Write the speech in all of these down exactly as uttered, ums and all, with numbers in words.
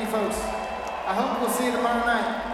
you folks. I hope we'll see you tomorrow night.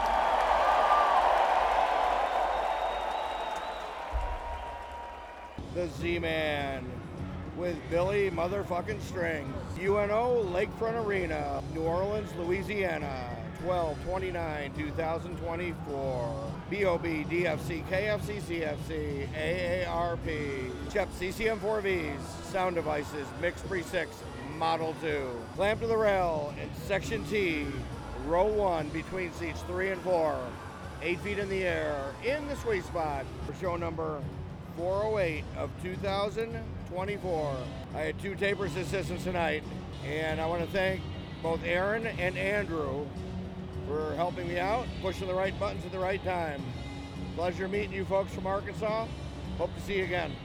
The Z-Man with Billy motherfucking Strings. U N O Lakefront Arena, New Orleans, Louisiana, twelve twenty-nine twenty twenty-four. B O B, D F C, K F C, C F C, A A R P, Chep C C M four Vs, Sound Devices, Mix Pre six, Model two. Clamp to the rail in Section T, Row one, between seats three and four. Eight feet in the air, in the sweet spot. For show number four oh eight of two thousand twenty-four. I had two tapers assistants tonight, and I want to thank both Aaron and Andrew for helping me out, pushing the right buttons at the right time. Pleasure meeting you folks from Arkansas. Hope to see you again.